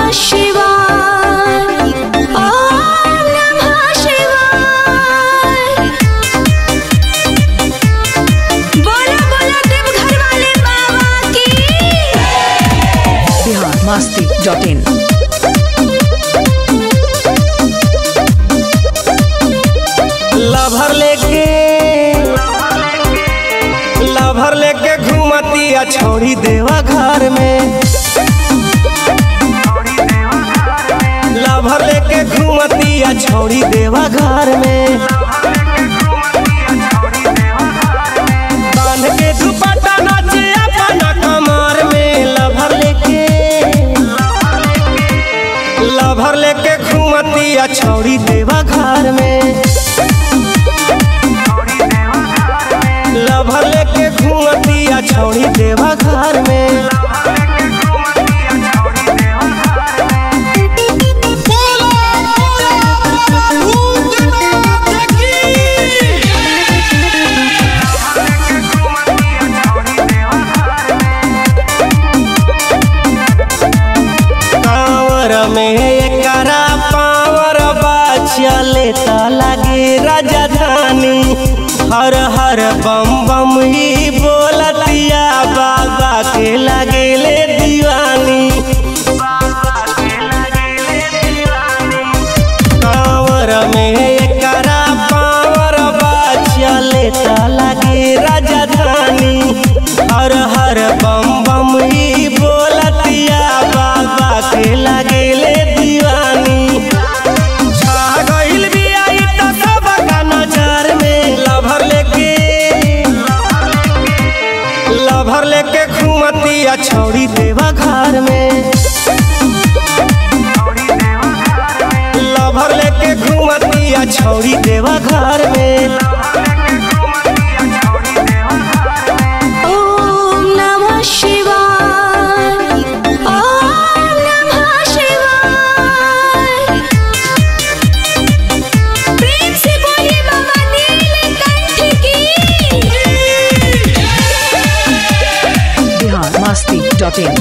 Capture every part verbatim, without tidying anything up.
शिवाय, ओम नमः शिवाय। बोलो बोलो देवघर वाले बाबा की। Bihar Masti dot in. Lover लेके लभर लेके घूमती आ छोड़ी देवा घर में। लभर लेके घूमती आ छोड़ी देवा घर में। बांध के दुपट्टा नाचे अपना कमर में। लभर लेके लभर लेके घूमती आ छोड़ी देवा घर में। लभर लेके घूमती आ छोड़ी देवा घर में। कांवर में एकरा पावर बा चले त लागे राजधानी। हर हर बम बम ही बोलतिया बाबा के लगेले दीवानी। कांवर में एकरा पावर बा चले त लागे राजधानी। हर हर बम बम ही बोलतिया बाबा के लगेले दीवानी। छा गइल बिया ई त सबका नजर में। लभर लेके लभर लेके घूमती आ छोड़ी देवा घर में। लभर लेके घूमती आ छोड़ी देवा घर में। ओम नमः शिवाय, ओम नमः शिवाय। प्रेम से बोलिए बाबा नीलकंठ की। Bihar Masti dot in.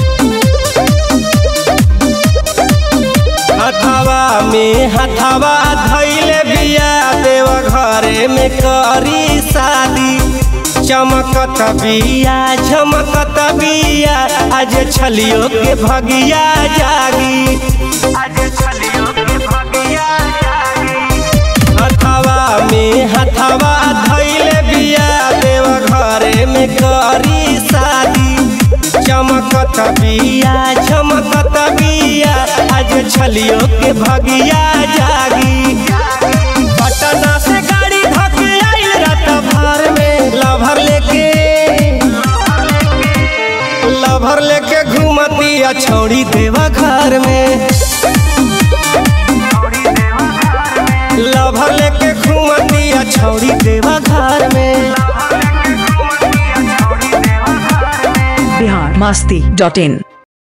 हथवा में हथवा धैले बिया देवा घरे में करी शादी। चमकत बिया झमकत बिया आज छलियो के भगिया जागी। हथवा में हथवा धैले बिया देवा घरे में करी शादी। चमकत बिया झमकत बिया आज छलियो के भगिया जागी। पटना से गाड़ी धके आइल रात भर में। लभर लेके लभर लेके घूमती आ छोड़ी देवा घर में। लभर लेके घूमती आ छोड़ी देवा घर में। बिहार मस्ती डॉट इन।